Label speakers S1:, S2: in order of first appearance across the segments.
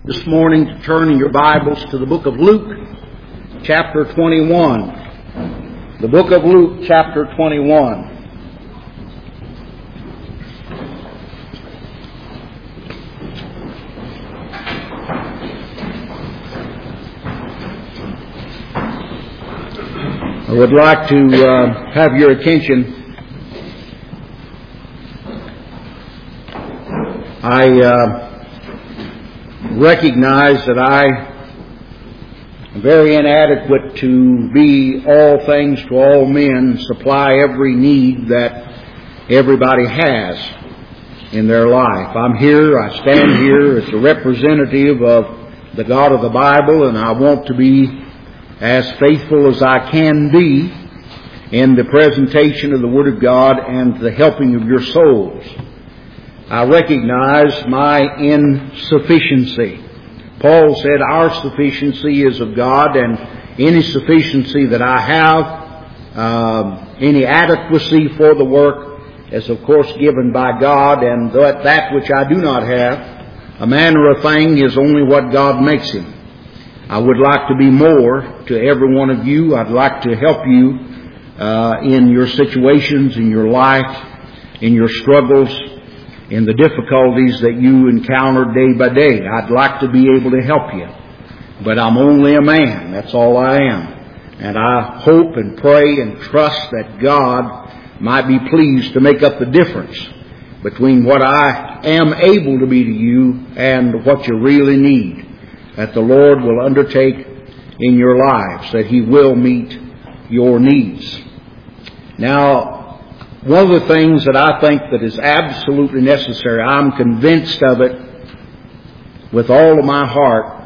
S1: this morning to turn in your Bibles to the book of Luke, chapter 21. The book of Luke, chapter 21. I would like to have your attention. I recognize that I am very inadequate to be all things to all men, supply every need that everybody has in their life. I'm here, I stand here as a representative of the God of the Bible, and I want to be as faithful as I can be in the presentation of the Word of God and the helping of your souls. I recognize my insufficiency. Paul said, our sufficiency is of God, and any sufficiency that I have, any adequacy for the work is of course given by God, and that which I do not have, a manner of thing, is only what God makes him. I would like to be more to every one of you. I'd like to help you in your situations, in your life, in your struggles, in the difficulties that you encounter day by day. I'd like to be able to help you. But I'm only a man. That's all I am. And I hope and pray and trust that God might be pleased to make up the difference between what I am able to be to you and what you really need. That the Lord will undertake in your lives, that He will meet your needs. Now, one of the things that I think that is absolutely necessary, I'm convinced of it with all of my heart,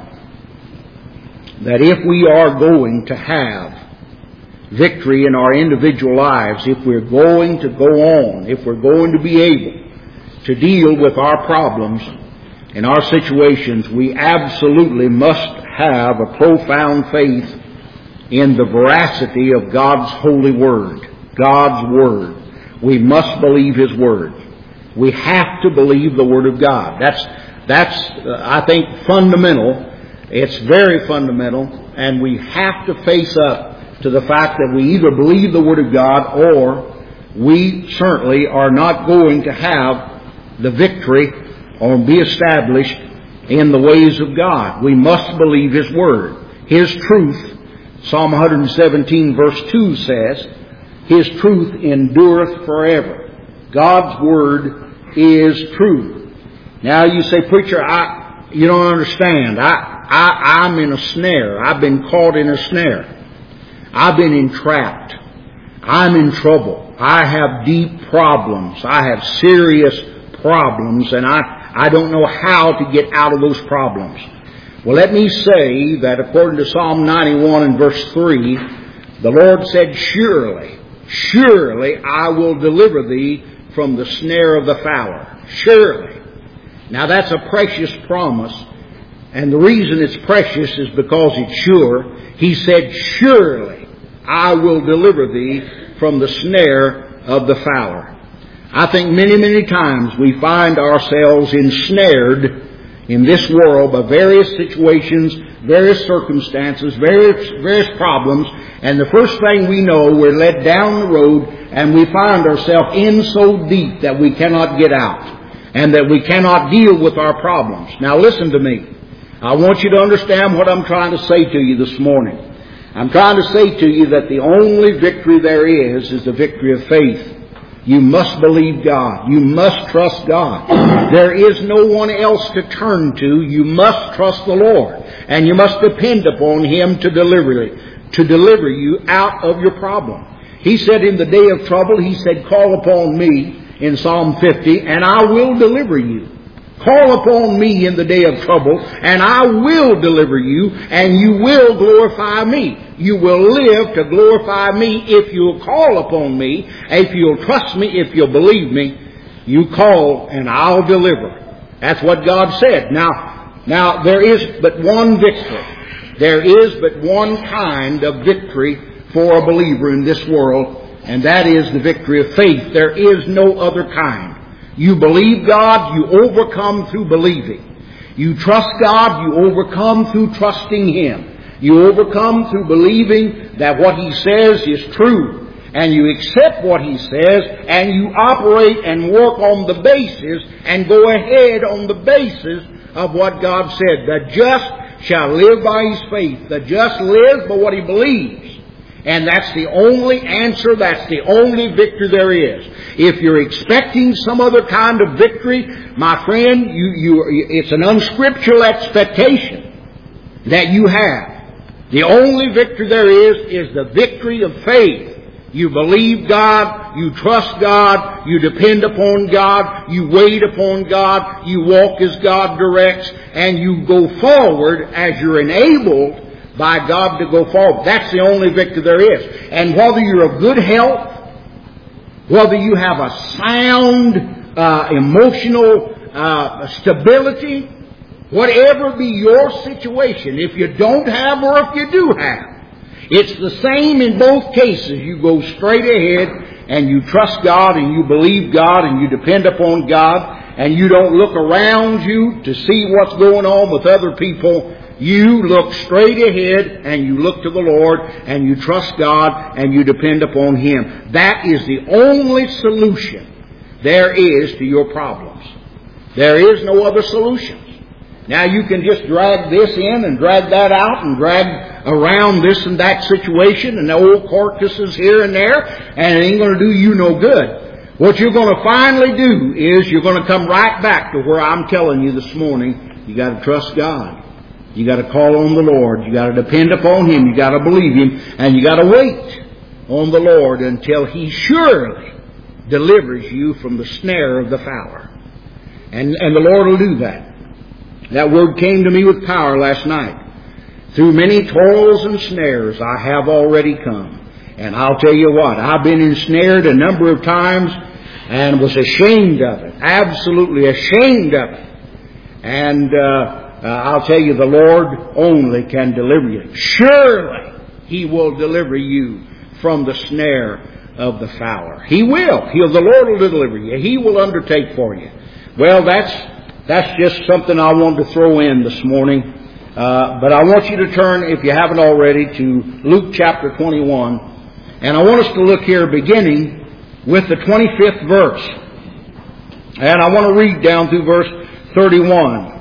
S1: that if we are going to have victory in our individual lives, if we're going to go on, if we're going to be able to deal with our problems in our situations, we absolutely must have a profound faith in the veracity of God's holy Word, God's Word. We must believe His Word. We have to believe the Word of God. That's I think, fundamental. It's very fundamental, and we have to face up to the fact that we either believe the Word of God or we certainly are not going to have the victory or be established in the ways of God. We must believe His Word. His truth, Psalm 117 verse 2 says, His truth endureth forever. God's Word is true. Now you say, preacher, you don't understand. I'm in a snare. I've been caught in a snare. I've been entrapped. I'm in trouble. I have deep problems. I have serious problems, and I don't know how to get out of those problems. Well, let me say that according to Psalm 91 and verse 3, the Lord said, Surely I will deliver thee from the snare of the fowler. Surely. Now that's a precious promise, and the reason it's precious is because it's sure. He said, Surely I will deliver thee from the snare of the fowler. I think many, many times we find ourselves ensnared in this world by various situations, various circumstances, various problems, and the first thing we know, we're led down the road and we find ourselves in so deep that we cannot get out and that we cannot deal with our problems. Now listen to me. I want you to understand what I'm trying to say to you this morning. I'm trying to say to you that the only victory there is the victory of faith. You must believe God. You must trust God. There is no one else to turn to. You must trust the Lord. And you must depend upon Him to deliver you out of your problem. He said in the day of trouble, He said, Call upon me in Psalm 50, and I will deliver you. Call upon me in the day of trouble, and I will deliver you, and you will glorify me. You will live to glorify me if you'll call upon me, if you'll trust me, if you'll believe me. You call, and I'll deliver. That's what God said. Now there is but one victory. There is but one kind of victory for a believer in this world, and that is the victory of faith. There is no other kind. You believe God, you overcome through believing. You trust God, you overcome through trusting Him. You overcome through believing that what He says is true. And you accept what He says, and you operate and work on the basis and go ahead on the basis of what God said. The just shall live by his faith. The just lives by what he believes. And that's the only answer, that's the only victory there is. If you're expecting some other kind of victory, my friend, it's an unscriptural expectation that you have. The only victory there is the victory of faith. You believe God, you trust God, you depend upon God, you wait upon God, you walk as God directs, and you go forward as you're enabled by God to go forward. That's the only victory there is. And whether you're of good health, whether you have a sound emotional stability, whatever be your situation, if you don't have or if you do have, it's the same in both cases. You go straight ahead and you trust God and you believe God and you depend upon God and you don't look around you to see what's going on with other people. You look straight ahead and you look to the Lord and you trust God and you depend upon Him. That is the only solution there is to your problems. There is no other solution. Now you can just drag this in and drag that out and drag around this and that situation and the old carcasses here and there, and it ain't going to do you no good. What you're going to finally do is you're going to come right back to where I'm telling you this morning. You got to trust God. You got to call on the Lord. You got to depend upon Him. You got to believe Him, and you got to wait on the Lord until He surely delivers you from the snare of the fowler. And the Lord will do that. That word came to me with power last night. Through many toils and snares I have already come. And I'll tell you what, I've been ensnared a number of times and was ashamed of it. Absolutely ashamed of it. And I'll tell you, the Lord only can deliver you. Surely He will deliver you from the snare of the fowler. He will. The Lord will deliver you. He will undertake for you. Well, that's just something I wanted to throw in this morning. But I want you to turn, if you haven't already, to Luke chapter 21. And I want us to look here beginning with the 25th verse. And I want to read down through verse 31.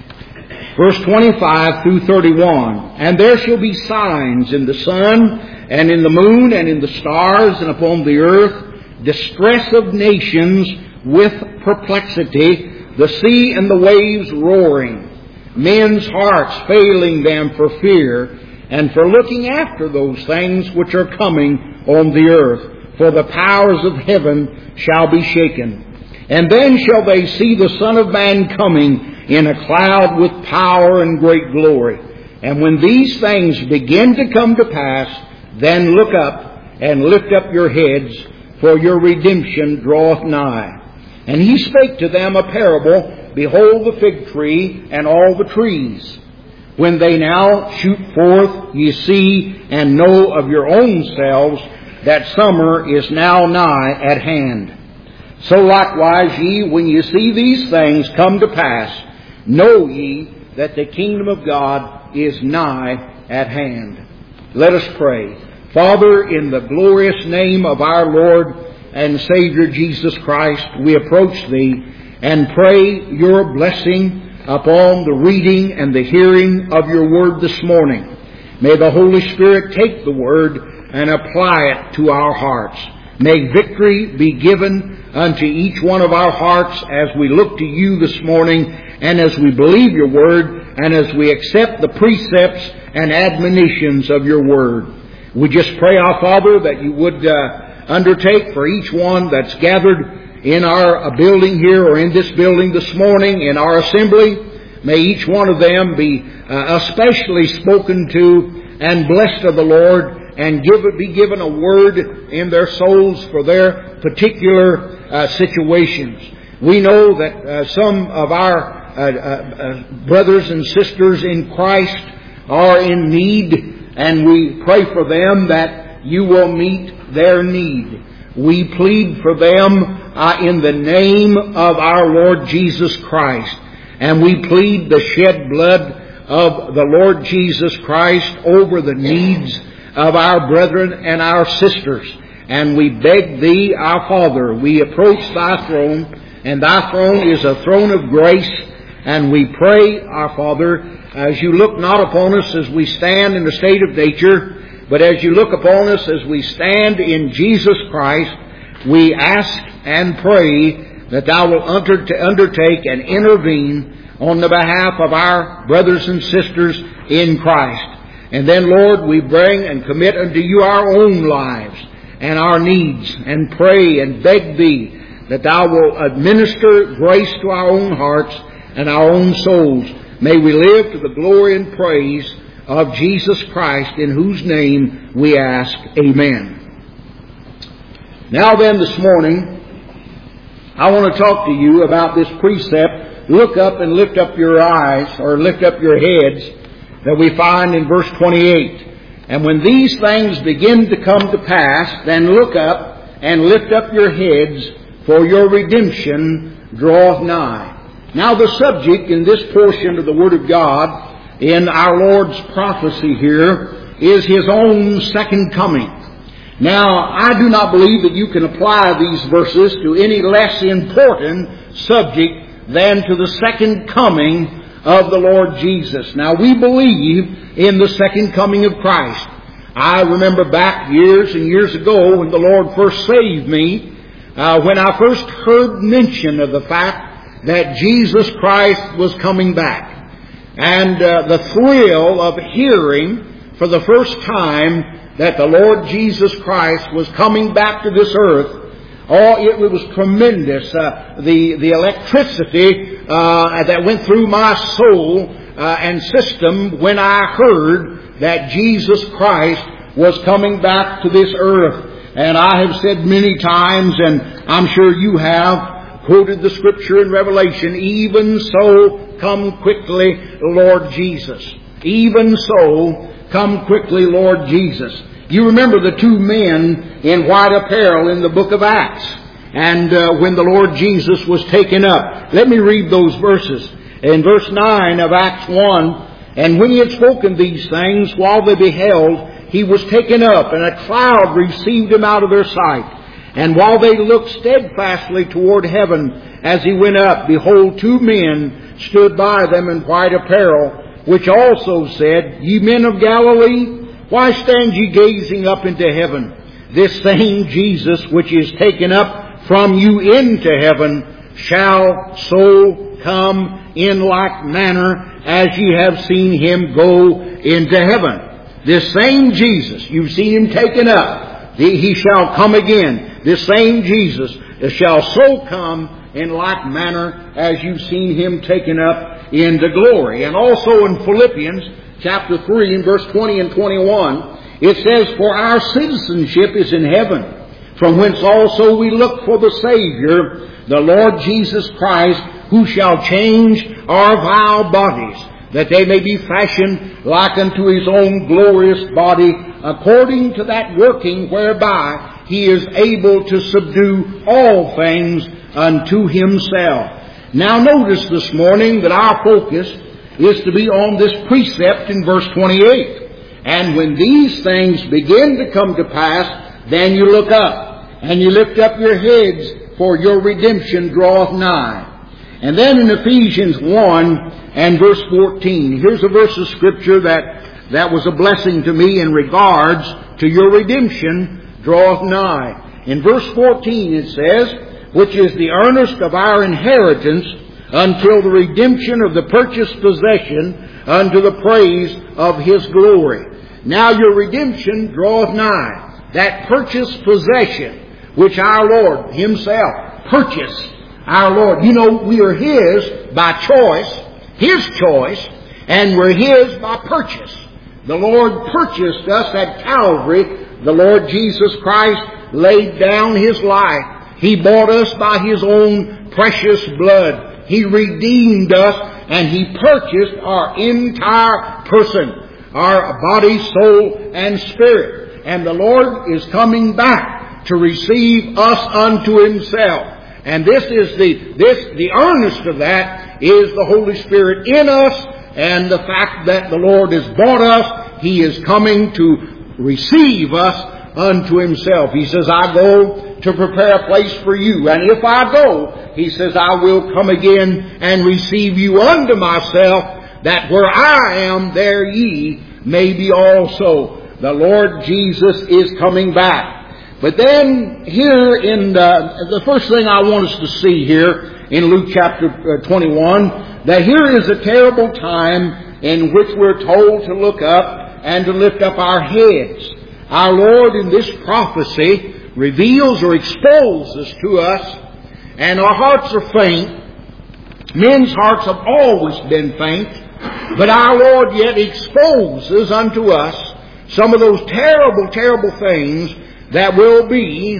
S1: Verse 25 through 31. And there shall be signs in the sun, and in the moon, and in the stars, and upon the earth, distress of nations with perplexity, the sea and the waves roaring, men's hearts failing them for fear, and for looking after those things which are coming on the earth. For the powers of heaven shall be shaken. And then shall they see the Son of Man coming in a cloud with power and great glory. And when these things begin to come to pass, then look up and lift up your heads, for your redemption draweth nigh. And He spake to them a parable, behold the fig tree and all the trees. When they now shoot forth, ye see and know of your own selves that summer is now nigh at hand. So likewise ye, when ye see these things come to pass, know ye that the kingdom of God is nigh at hand. Let us pray. Father, in the glorious name of our Lord and Savior Jesus Christ, we approach Thee and pray Your blessing upon the reading and the hearing of Your Word this morning. May the Holy Spirit take the Word and apply it to our hearts. May victory be given unto each one of our hearts as we look to You this morning and as we believe Your Word and as we accept the precepts and admonitions of Your Word. We just pray, our Father, that You would undertake for each one that's gathered in our building here or in this building this morning, in our assembly. May each one of them be especially spoken to and blessed of the Lord, and be given a word in their souls for their particular situations. We know that some of our brothers and sisters in Christ are in need, and we pray for them that You will meet their need. We plead for them in the name of our Lord Jesus Christ, And we plead the shed blood of the Lord Jesus Christ over the needs of our brethren and our sisters. And we beg Thee, our Father, we approach Thy throne, and Thy throne is a throne of grace. And we pray, our Father, as You look not upon us as we stand in the state of nature, but as You look upon us as we stand in Jesus Christ, we ask and pray that Thou wilt undertake and intervene on the behalf of our brothers and sisters in Christ. And then, Lord, we bring and commit unto You our own lives and our needs, and pray and beg Thee that Thou wilt administer grace to our own hearts and our own souls. May we live to the glory and praise of Jesus Christ, in whose name we ask, Amen. Now then, this morning, I want to talk to you about this precept, look up and lift up your eyes, or lift up your heads, that we find in verse 28. And when these things begin to come to pass, then look up and lift up your heads, for your redemption draweth nigh. Now the subject in this portion of the Word of God, in our Lord's prophecy here, is His own second coming. Now, I do not believe that you can apply these verses to any less important subject than to the second coming of the Lord Jesus. Now, we believe in the second coming of Christ. I remember back years and years ago when the Lord first saved me, when I first heard mention of the fact that Jesus Christ was coming back. And the thrill of hearing for the first time that the Lord Jesus Christ was coming back to this earth, it was tremendous. The electricity that went through my soul and system when I heard that Jesus Christ was coming back to this earth. And I have said many times, and I'm sure you have, quoted the Scripture in Revelation, even so come quickly, Lord Jesus. Even so come quickly, Lord Jesus. You remember the two men in white apparel in the book of Acts. And when the Lord Jesus was taken up. Let me read those verses. In verse 9 of Acts 1, and when He had spoken these things, while they beheld, He was taken up, and a cloud received Him out of their sight. And while they looked steadfastly toward heaven as He went up, behold, two men stood by them in white apparel, which also said, Ye men of Galilee, why stand ye gazing up into heaven? This same Jesus, which is taken up from you into heaven, shall so come in like manner as ye have seen Him go into heaven. This same Jesus, you've seen Him taken up. He shall come again. This same Jesus shall so come in like manner as you've seen Him taken up into glory. And also in Philippians chapter 3 and verse 20 and 21, it says, For our citizenship is in heaven, from whence also we look for the Savior, the Lord Jesus Christ, who shall change our vile bodies, that they may be fashioned like unto His own glorious body, according to that working whereby He is able to subdue all things unto Himself. Now notice this morning that our focus is to be on this precept in verse 28. And when these things begin to come to pass, then you look up, and you lift up your heads, for your redemption draweth nigh. And then in Ephesians 1 and verse 14, here's a verse of Scripture that was a blessing to me in regards to your redemption draweth nigh. In verse 14 it says, which is the earnest of our inheritance until the redemption of the purchased possession unto the praise of His glory. Now your redemption draweth nigh. That purchased possession which our Lord Himself purchased. Our Lord. You know, we are His by choice, His choice, and we're His by purchase. The Lord purchased us at Calvary. The Lord Jesus Christ laid down His life. He bought us by His own precious blood. He redeemed us, and He purchased our entire person, our body, soul, and spirit. And the Lord is coming back to receive us unto Himself. And this is the earnest of that that is the Holy Spirit in us, and the fact that the Lord has bought us. He is coming to receive us unto Himself. He says, I go to prepare a place for you. And if I go, He says, I will come again and receive you unto myself, that where I am, there ye may be also. The Lord Jesus is coming back. But then here in the first thing I want us to see here in Luke chapter 21, that here is a terrible time in which we're told to look up and to lift up our heads. Our Lord in this prophecy reveals or exposes to us, and our hearts are faint. Men's hearts have always been faint, but our Lord yet exposes unto us some of those terrible, terrible things that will be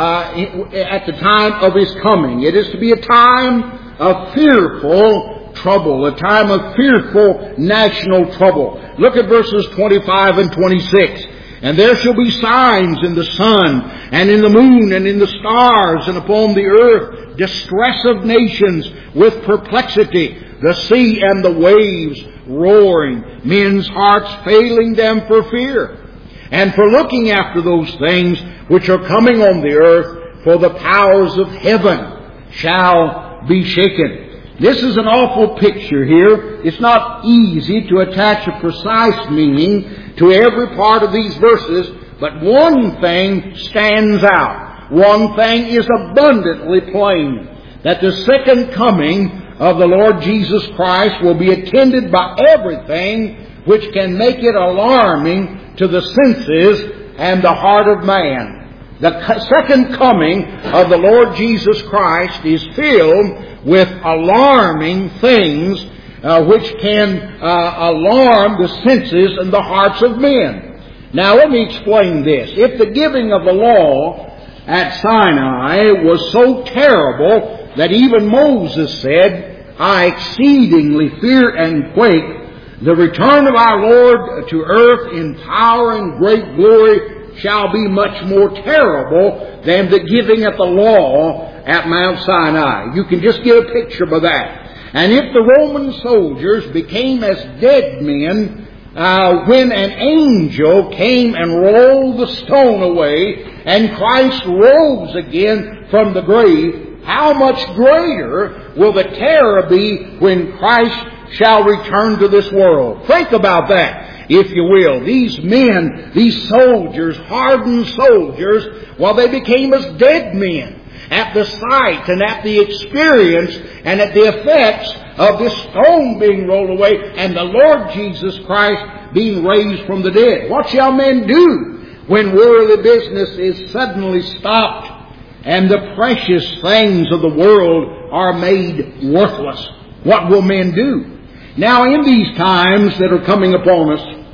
S1: at the time of His coming. It is to be a time of fearful trouble, a time of fearful national trouble. Look at verses 25 and 26. And there shall be signs in the sun, and in the moon, and in the stars, and upon the earth, distress of nations with perplexity, the sea and the waves roaring, men's hearts failing them for fear, and for looking after those things which are coming on the earth, for the powers of heaven shall be shaken. This is an awful picture here. It's not easy to attach a precise meaning to every part of these verses, but one thing stands out. One thing is abundantly plain, that the second coming of the Lord Jesus Christ will be attended by everything which can make it alarming to the senses and the heart of man. The second coming of the Lord Jesus Christ is filled with alarming things which can alarm the senses and the hearts of men. Now let me explain this. If the giving of the law at Sinai was so terrible that even Moses said, I exceedingly fear and quake, the return of our Lord to earth in power and great glory shall be much more terrible than the giving of the law at Mount Sinai. You can just get a picture of that. And if the Roman soldiers became as dead men when an angel came and rolled the stone away and Christ rose again from the grave, how much greater will the terror be when Christ shall return to this world? Think about that, if you will. These men, these soldiers, hardened soldiers, well, they became as dead men at the sight and at the experience and at the effects of this stone being rolled away and the Lord Jesus Christ being raised from the dead. What shall men do when worldly business is suddenly stopped and the precious things of the world are made worthless? What will men do? Now, in these times that are coming upon us,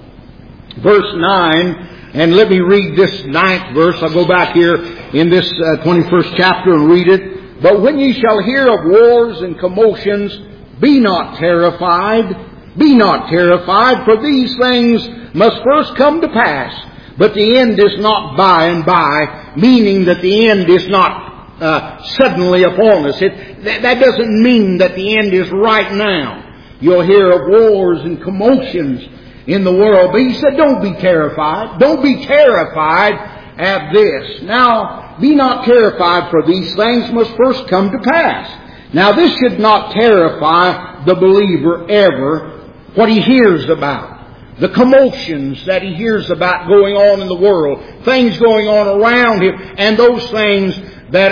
S1: verse 9, and let me read this 9th verse. I'll go back here in this 21st chapter and read it. But when ye shall hear of wars and commotions, be not terrified. Be not terrified, for these things must first come to pass. But the end is not by and by, meaning that the end is not suddenly upon us. That doesn't mean that the end is right now. You'll hear of wars and commotions in the world. But he said, don't be terrified. Don't be terrified at this. Now, be not terrified, for these things must first come to pass. Now, this should not terrify the believer ever, what he hears about. The commotions that he hears about going on in the world. Things going on around him. And those things that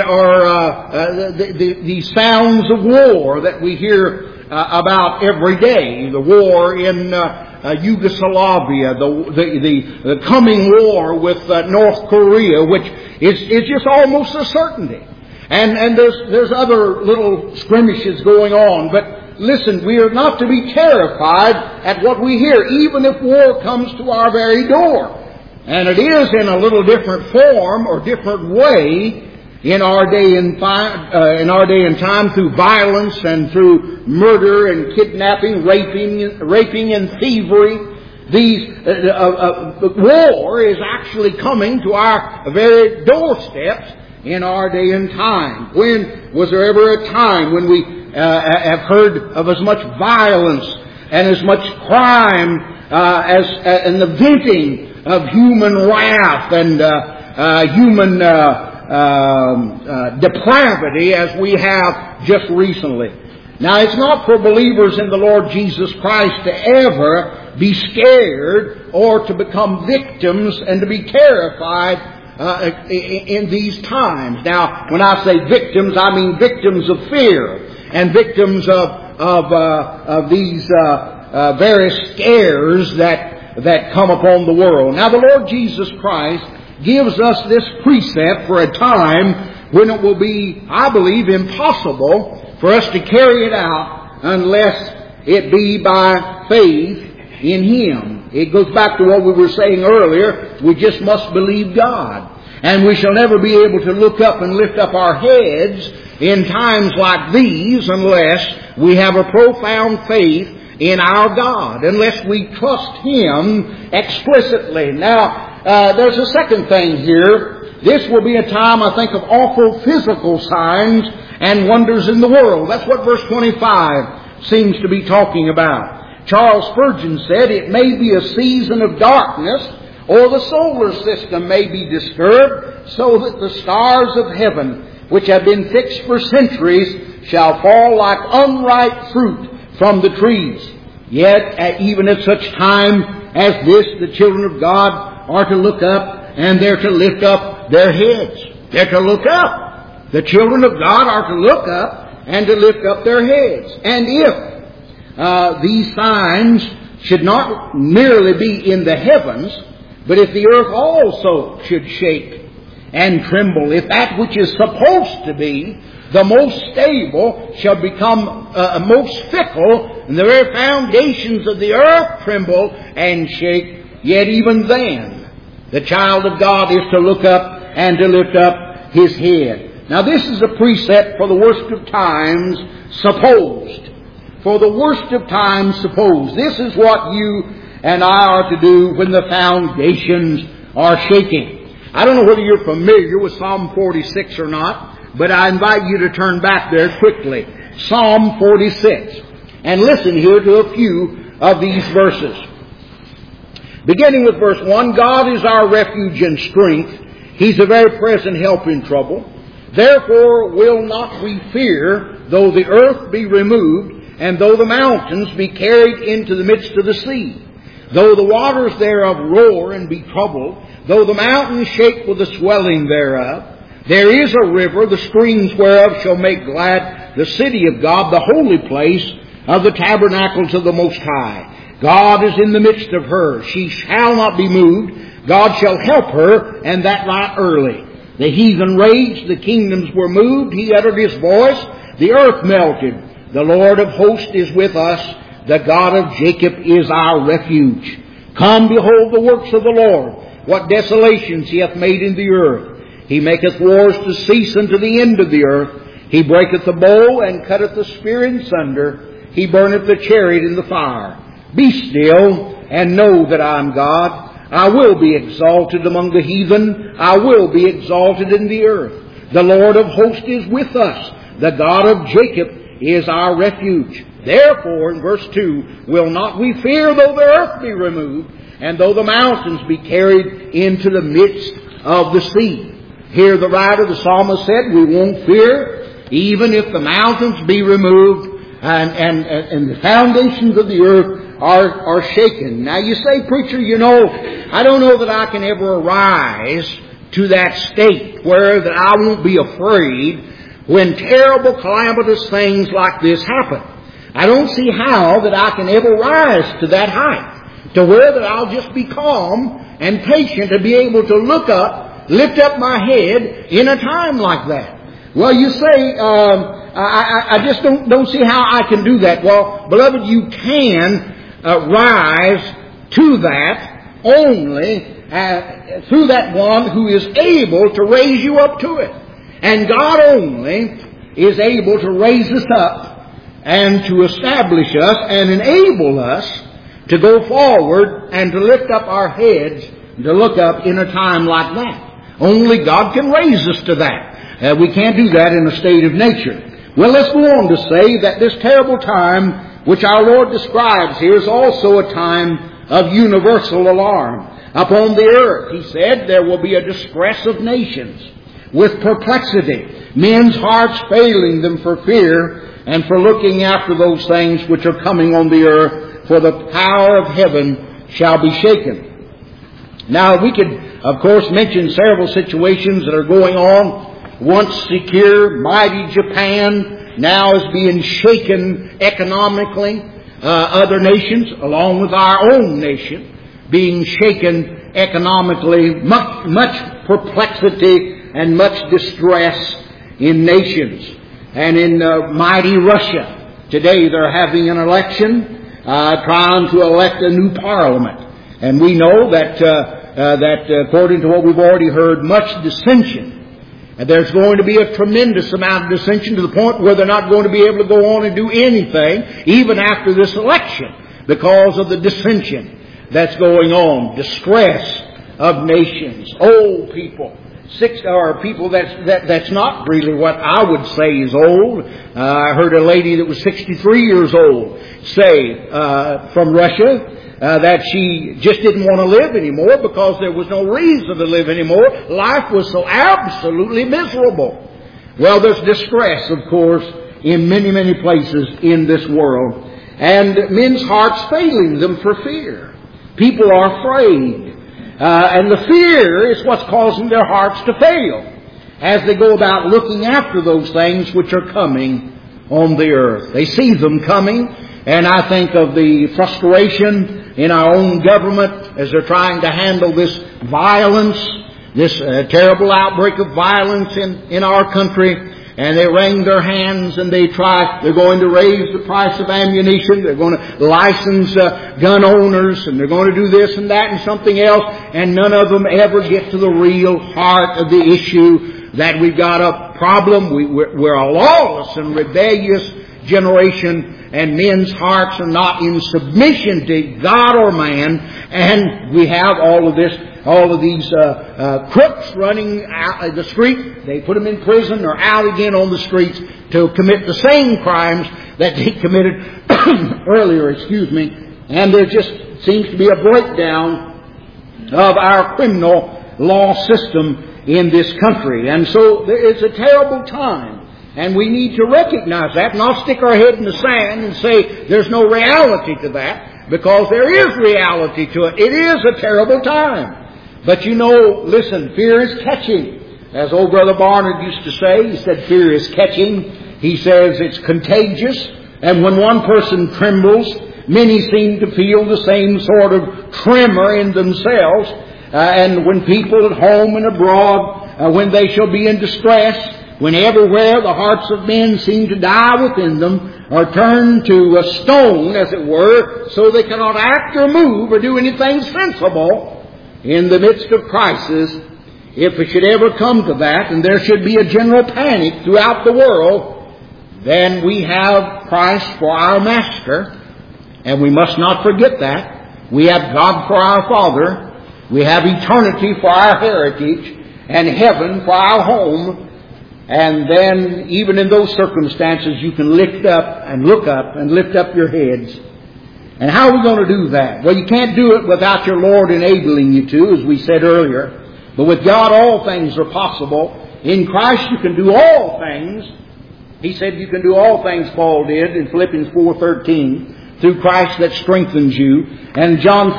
S1: are the sounds of war that we hear about every day. The war in Yugoslavia, the coming war with North Korea, which is just almost a certainty. And there's other little skirmishes going on. But listen, we are not to be terrified at what we hear, even if war comes to our very door. And it is in a little different form or different way in our day and time, through violence and through murder and kidnapping, raping and thievery. War is actually coming to our very doorsteps in our day and time. When was there ever a time when we have heard of as much violence and as much crime and the venting of human wrath and human depravity as we have just recently. Now, it's not for believers in the Lord Jesus Christ to ever be scared or to become victims and to be terrified in these times. Now, when I say victims, I mean victims of fear and victims of these various scares that come upon the world. Now, the Lord Jesus Christ gives us this precept for a time when it will be, I believe, impossible for us to carry it out unless it be by faith in Him. It goes back to what we were saying earlier. We just must believe God. And we shall never be able to look up and lift up our heads in times like these unless we have a profound faith in our God, unless we trust Him explicitly. Now, there's a second thing here. This will be a time, I think, of awful physical signs and wonders in the world. That's what verse 25 seems to be talking about. Charles Spurgeon said, "It may be a season of darkness, or the solar system may be disturbed, so that the stars of heaven, which have been fixed for centuries, shall fall like unripe fruit from the trees. Yet, even at such time as this, the children of God are to look up, and they're to lift up their heads." They're to look up. The children of God are to look up and to lift up their heads. And if these signs should not merely be in the heavens, but if the earth also should shake and tremble, if that which is supposed to be the most stable shall become most fickle, and the very foundations of the earth tremble and shake, yet even then the child of God is to look up and to lift up his head. Now, this is a precept for the worst of times supposed. For the worst of times supposed. This is what you and I are to do when the foundations are shaking. I don't know whether you're familiar with Psalm 46 or not, but I invite you to turn back there quickly. Psalm 46. And listen here to a few of these verses. Beginning with verse 1, "God is our refuge and strength. He's a very present help in trouble. Therefore will not we fear, though the earth be removed, and though the mountains be carried into the midst of the sea. Though the waters thereof roar and be troubled, though the mountains shake with the swelling thereof. There is a river, the streams whereof shall make glad the city of God, the holy place of the tabernacles of the Most High. God is in the midst of her. She shall not be moved. God shall help her, and that right early. The heathen raged, the kingdoms were moved. He uttered His voice, the earth melted. The Lord of hosts is with us. The God of Jacob is our refuge. Come, behold the works of the Lord, what desolations He hath made in the earth. He maketh wars to cease unto the end of the earth. He breaketh the bow and cutteth the spear in sunder. He burneth the chariot in the fire. Be still and know that I am God. I will be exalted among the heathen. I will be exalted in the earth. The Lord of hosts is with us. The God of Jacob is our refuge. Therefore, in verse 2, will not we fear though the earth be removed, and though the mountains be carried into the midst of the sea. Here the writer, the psalmist said, we won't fear, even if the mountains be removed and the foundations of the earth are shaken. Now you say, preacher, I don't know that I can ever arise to that state where that I won't be afraid when terrible calamitous things like this happen. I don't see how that I can ever rise to that height, to where that I'll just be calm and patient to be able to look up, lift up my head in a time like that. Well, you say, I just don't see how I can do that. Well, beloved, you can rise to that only through that one who is able to raise you up to it. And God only is able to raise us up and to establish us and enable us to go forward and to lift up our heads and to look up in a time like that. Only God can raise us to that. We can't do that in a state of nature. Well, let's go on to say that this terrible time which our Lord describes here is also a time of universal alarm. Upon the earth, He said, there will be a distress of nations with perplexity, men's hearts failing them for fear and for looking after those things which are coming on the earth, for the power of heaven shall be shaken. Now, we could, of course, mention several situations that are going on. Once secure, mighty Japan now is being shaken economically. Other nations, along with our own nation, being shaken economically, much perplexity and much distress in nations. And in mighty Russia, today they're having an election, trying to elect a new parliament. And we know that according to what we've already heard, much dissension. And there's going to be a tremendous amount of dissension to the point where they're not going to be able to go on and do anything, even after this election, because of the dissension that's going on. Distress of nations, old people, people that's not really what I would say is old. I heard a lady that was 63 years old say from Russia that she just didn't want to live anymore because there was no reason to live anymore. Life was so absolutely miserable. Well, there's distress, of course, in many, many places in this world. And men's hearts failing them for fear. People are afraid. And the fear is what's causing their hearts to fail as they go about looking after those things which are coming on the earth. They see them coming, and I think of the frustration in our own government as they're trying to handle this violence, this terrible outbreak of violence in our country. And they wring their hands and they're going to raise the price of ammunition. They're going to license gun owners, and they're going to do this and that and something else. And none of them ever get to the real heart of the issue, that we've got a problem. We're a lawless and rebellious generation, and men's hearts are not in submission to God or man. And we have all of these crooks running out the street. They put them in prison or out again on the streets to commit the same crimes that they committed earlier, And there just seems to be a breakdown of our criminal law system in this country. And so it's a terrible time. And we need to recognize that, not stick our head in the sand and say there's no reality to that, because there is reality to it. It is a terrible time. But listen, fear is catching. As old Brother Barnard used to say, he said fear is catching. He says it's contagious. And when one person trembles, many seem to feel the same sort of tremor in themselves. And when people at home and abroad, when they shall be in distress, when everywhere the hearts of men seem to die within them, or turn to a stone, as it were, so they cannot act or move or do anything sensible, in the midst of crisis, if it should ever come to that, and there should be a general panic throughout the world, then we have Christ for our Master, and we must not forget that. We have God for our Father, we have eternity for our heritage, and heaven for our home. And then, even in those circumstances, you can lift up and look up and lift up your heads. And how are we going to do that? Well, you can't do it without your Lord enabling you to, as we said earlier. But with God, all things are possible. In Christ, you can do all things. He said you can do all things, Paul did in Philippians 4:13, through Christ that strengthens you. And John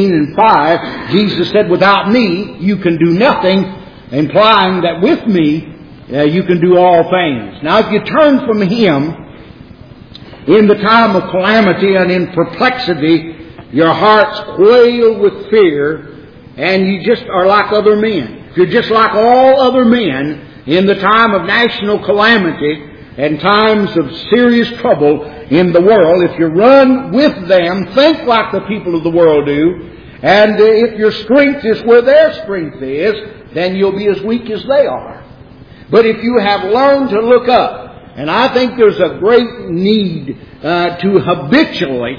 S1: 15:5, Jesus said, without me, you can do nothing, implying that with me, you can do all things. Now, if you turn from Him in the time of calamity and in perplexity, your hearts quail with fear, and you just are like other men. If you're just like all other men in the time of national calamity and times of serious trouble in the world, if you run with them, think like the people of the world do, and if your strength is where their strength is, then you'll be as weak as they are. But if you have learned to look up, and I think there's a great need to habitually,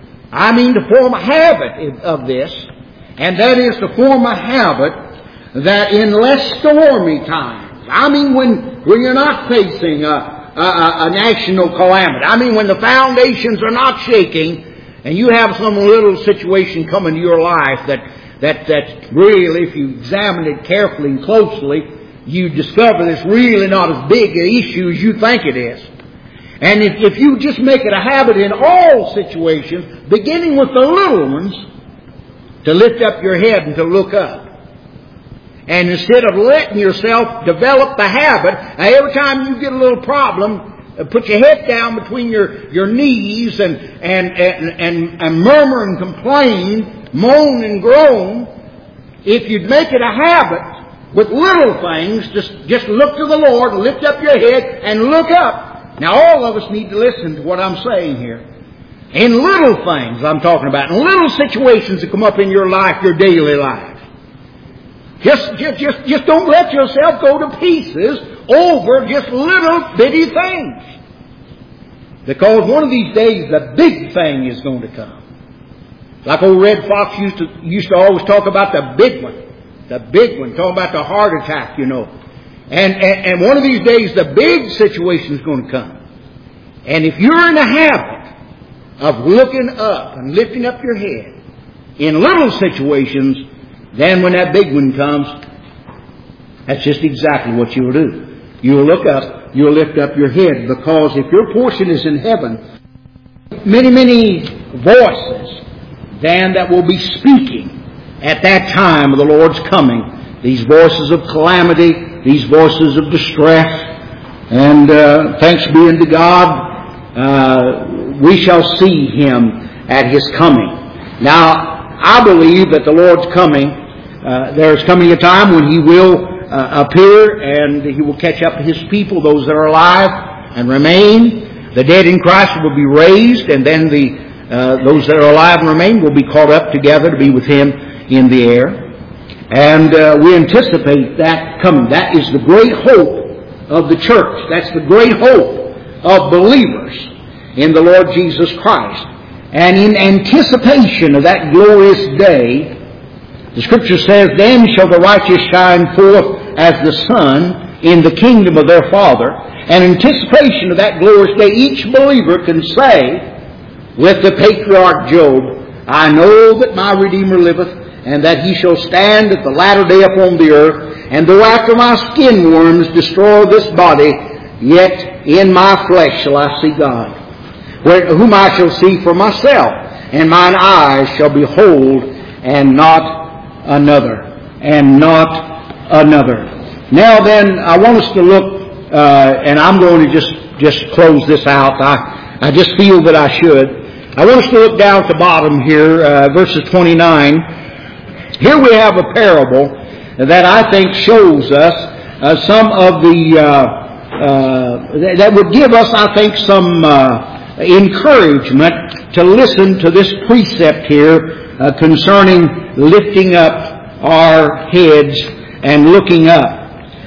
S1: to form a habit of this, and that is to form a habit that in less stormy times, when you're not facing a national calamity. I mean, when the foundations are not shaking, and you have some little situation come into your life that really, if you examine it carefully and closely, you discover it's really not as big an issue as you think it is. And if you just make it a habit in all situations, beginning with the little ones, to lift up your head and to look up. And instead of letting yourself develop the habit, every time you get a little problem, put your head down between your knees and murmur and complain, moan and groan. If you'd make it a habit with little things, just look to the Lord and lift up your head and look up. Now all of us need to listen to what I'm saying here. In little things I'm talking about, in little situations that come up in your life, your daily life. Just don't let yourself go to pieces over just little bitty things. Because one of these days the big thing is going to come. Like old Red Fox used to always talk about the big one. The big one, talking about the heart attack, you know. And one of these days the big situation is going to come. And if you're in a habit of looking up and lifting up your head in little situations, then when that big one comes, that's just exactly what you'll do. You'll look up, you'll lift up your head, because if your portion is in heaven, many, many voices then that will be speaking at that time of the Lord's coming. These voices of calamity, these voices of distress, and thanks be unto God, we shall see Him at His coming. Now, I believe that the Lord's coming, there's coming a time when He will appear and He will catch up to His people, those that are alive and remain. The dead in Christ will be raised, and then those that are alive and remain will be caught up together to be with Him in the air. And we anticipate that coming. That is the great hope of the church. That's the great hope of believers in the Lord Jesus Christ. And in anticipation of that glorious day, the Scripture says, "Then shall the righteous shine forth as the sun in the kingdom of their Father." And in anticipation of that glorious day, each believer can say, with the patriarch Job, "I know that my Redeemer liveth, and that He shall stand at the latter day upon the earth. And though after my skin worms destroy this body, yet in my flesh shall I see God, whom I shall see for myself, and mine eyes shall behold, and not another." And not another. Now then, I want us to look, and I'm going to just close this out. I just feel that I should. I want us to look down at the bottom here, verses 29. Here we have a parable that I think shows us some of the, that would give us, I think, some encouragement to listen to this precept here concerning lifting up our heads and looking up.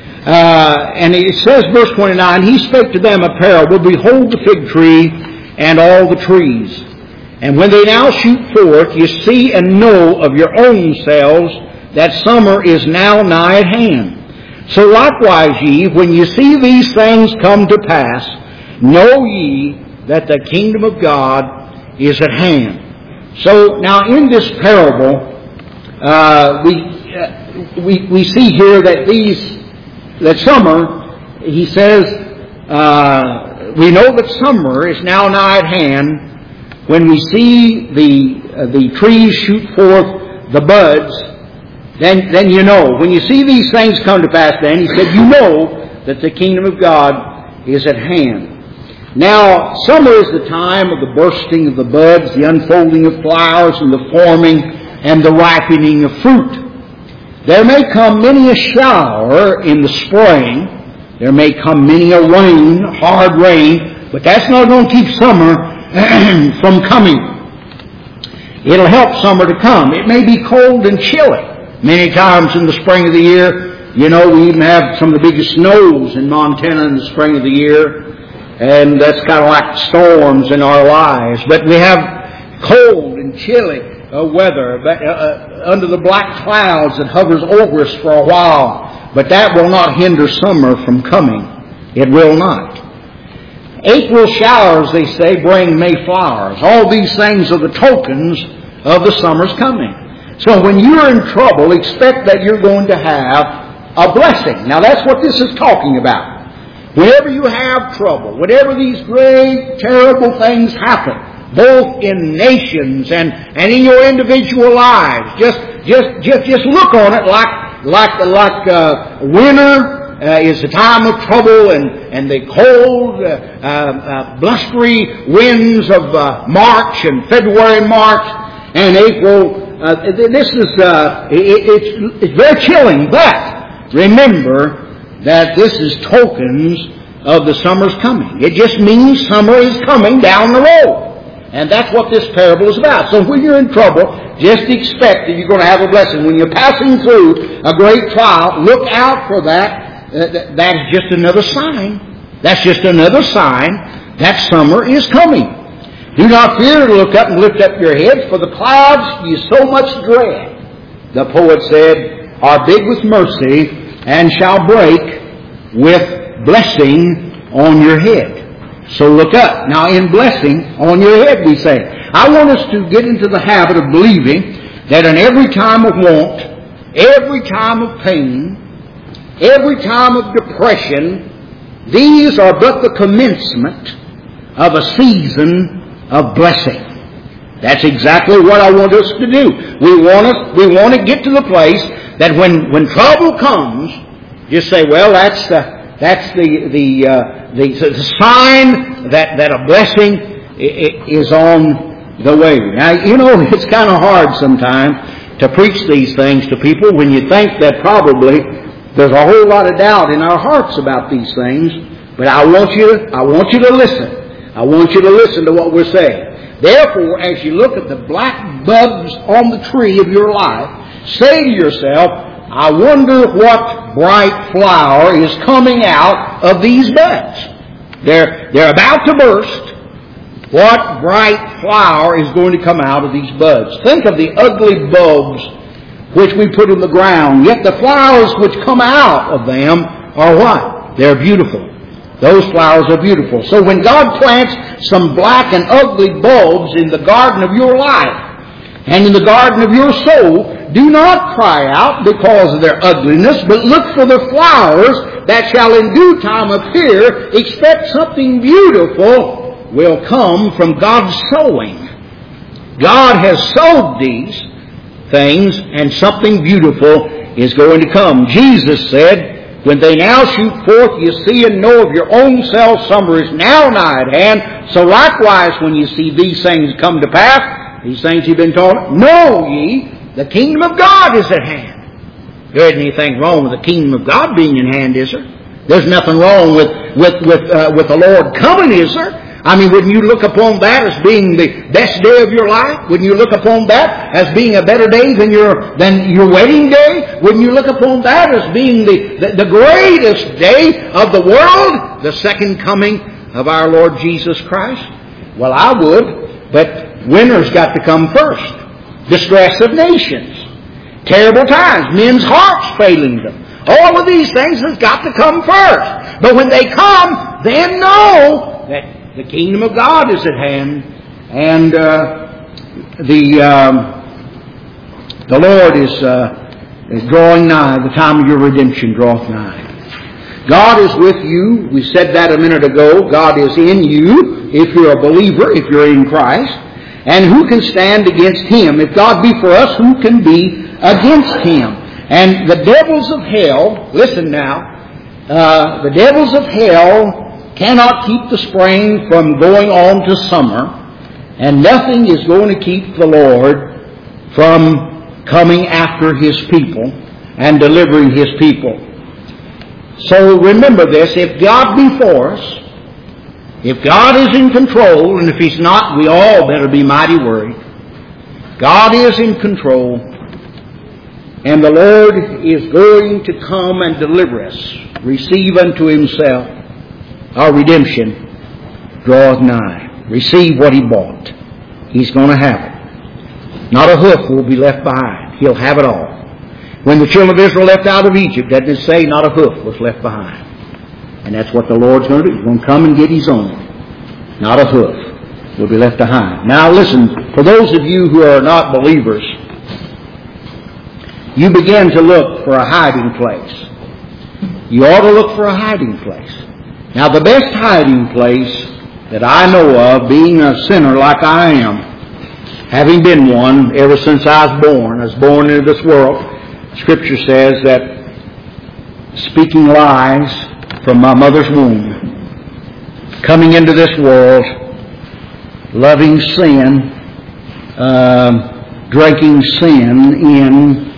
S1: And it says, verse 29, "He spake to them a parable, behold the fig tree and all the trees. And when they now shoot forth, you see and know of your own selves that summer is now nigh at hand. So likewise ye, when you see these things come to pass, know ye that the kingdom of God is at hand." So now in this parable, we see here that summer, he says, we know that summer is now nigh at hand. When we see the trees shoot forth the buds, then you know. When you see these things come to pass, then he said, you know that the kingdom of God is at hand. Now, summer is the time of the bursting of the buds, the unfolding of flowers, and the forming and the ripening of fruit. There may come many a shower in the spring. There may come many a rain, hard rain, but that's not going to keep summer from coming. It'll help summer to come. It may be cold and chilly. Many times in the spring of the year, you know, we even have some of the biggest snows in Montana in the spring of the year. And that's kind of like storms in our lives. But we have cold and chilly weather under the black clouds that hovers over us for a while. But that will not hinder summer from coming. It will not. April showers, they say, bring May flowers. All these things are the tokens of the summer's coming. So when you're in trouble, expect that you're going to have a blessing. Now that's what this is talking about. Whenever you have trouble, whenever these great, terrible things happen, both in nations and in your individual lives, just look on it like winter is the time of trouble and the cold, blustery winds of March and February and March and April. This is it's very chilling, but remember that this is tokens of the summer's coming. It just means summer is coming down the road. And that's what this parable is about. So when you're in trouble, just expect that you're going to have a blessing. When you're passing through a great trial, look out for that. That is just another sign. That's just another sign that summer is coming. Do not fear to look up and lift up your heads, for the clouds you so much dread, the poet said, are big with mercy and shall break with blessing on your head. So look up. Now in blessing on your head, we say. I want us to get into the habit of believing that in every time of want, every time of pain, every time of depression, these are but the commencement of a season of blessing. That's exactly what I want us to do. We want to get to the place that when trouble comes, just say, well, that's the sign that a blessing is on the way. Now, it's kind of hard sometimes to preach these things to people when you think that probably there's a whole lot of doubt in our hearts about these things. But I want you to listen. I want you to listen to what we're saying. Therefore, as you look at the black buds on the tree of your life, say to yourself, I wonder what bright flower is coming out of these buds. They're about to burst. What bright flower is going to come out of these buds? Think of the ugly bulbs which we put in the ground, yet the flowers which come out of them are what? They're beautiful. Those flowers are beautiful. So when God plants some black and ugly bulbs in the garden of your life and in the garden of your soul, do not cry out because of their ugliness, but look for the flowers that shall in due time appear. Expect something beautiful will come from God's sowing. God has sowed these things, and something beautiful is going to come. Jesus said, when they now shoot forth, you see and know of your own self, summer is now nigh at hand. So likewise, when you see these things come to pass, these things you've been taught, know ye, the kingdom of God is at hand. There isn't anything wrong with the kingdom of God being in hand, is there? There's nothing wrong with the Lord coming, is there? I mean, wouldn't you look upon that as being the best day of your life? Wouldn't you look upon that as being a better day than your wedding day? Wouldn't you look upon that as being the greatest day of the world, the second coming of our Lord Jesus Christ? Well, I would, but winter's got to come first. Distress of nations, terrible times, men's hearts failing them. All of these things has got to come first. But when they come, then know that the kingdom of God is at hand, and the Lord is drawing nigh. The time of your redemption draweth nigh. God is with you. We said that a minute ago. God is in you if you're a believer, if you're in Christ. And who can stand against Him? If God be for us, who can be against Him? And the devils of hell, listen now, the devils of hell cannot keep the spring from going on to summer, and nothing is going to keep the Lord from coming after His people and delivering His people. So remember this, if God be for us, if God is in control, and if He's not, we all better be mighty worried. God is in control, and the Lord is going to come and deliver us. Receive unto Himself. Our redemption draweth nigh. Receive what He bought. He's going to have it. Not a hoof will be left behind. He'll have it all. When the children of Israel left out of Egypt, that did say not a hoof was left behind. And that's what the Lord's going to do. He's going to come and get His own. Not a hoof will be left behind. Now listen, for those of you who are not believers, you begin to look for a hiding place. You ought to look for a hiding place. Now the best hiding place that I know of, being a sinner like I am, having been one ever since I was born into this world, Scripture says that speaking lies from my mother's womb, coming into this world, loving sin, drinking sin in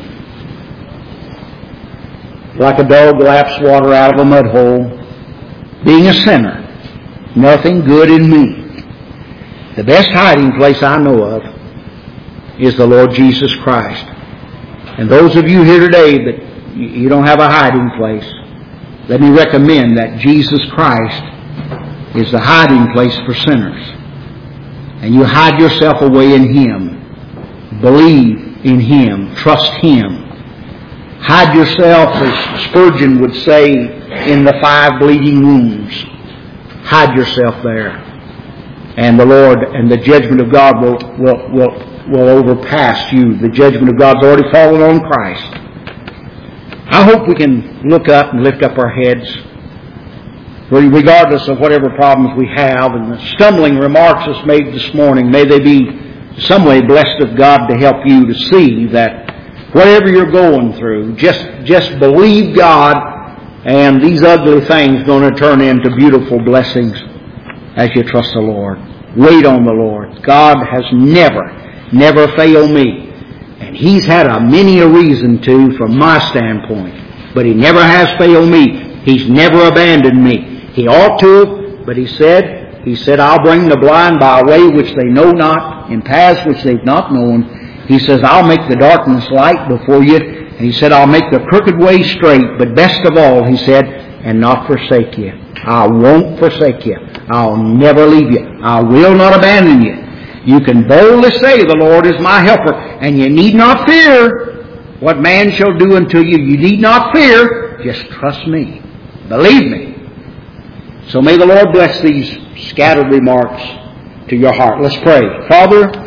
S1: like a dog laps water out of a mud hole, being a sinner, nothing good in me. The best hiding place I know of is the Lord Jesus Christ. And those of you here today that you don't have a hiding place, let me recommend that Jesus Christ is the hiding place for sinners. And you hide yourself away in Him. Believe in Him. Trust Him. Hide yourself, as Spurgeon would say, in the 5 bleeding wounds. Hide yourself there. And the Lord and the judgment of God will overpass you. The judgment of God's already fallen on Christ. I hope we can look up and lift up our heads, regardless of whatever problems we have, and the stumbling remarks that's made this morning, may they be some way blessed of God to help you to see that whatever you're going through, just believe God, and these ugly things are going to turn into beautiful blessings as you trust the Lord. Wait on the Lord. God has never failed me. And He's had many a reason to, from my standpoint. But He never has failed me. He's never abandoned me. He ought to, but He said, I'll bring the blind by a way which they know not, in paths which they've not known. He says, I'll make the darkness light before you. And He said, I'll make the crooked way straight. But best of all, He said, and not forsake you. I won't forsake you. I'll never leave you. I will not abandon you. You can boldly say, the Lord is my helper. And you need not fear what man shall do unto you. You need not fear. Just trust me. Believe me. So may the Lord bless these scattered remarks to your heart. Let's pray. Father,